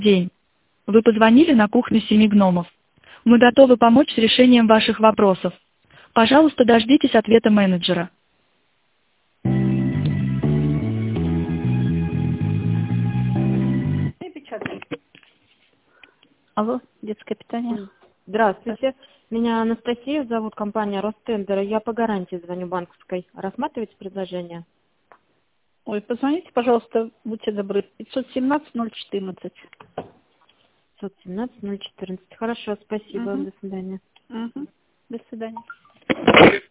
день. Вы позвонили на кухню Семи гномов. Мы готовы помочь с решением ваших вопросов. Пожалуйста, дождитесь ответа менеджера. Алло, детское питание. Здравствуйте. Меня Анастасия зовут, компания Ростендер. Я по гарантии звоню банковской. Рассматриваете предложение? Ой, позвоните, пожалуйста, будьте добры. 517-014. 517-014. Хорошо, спасибо. До свидания. До свидания.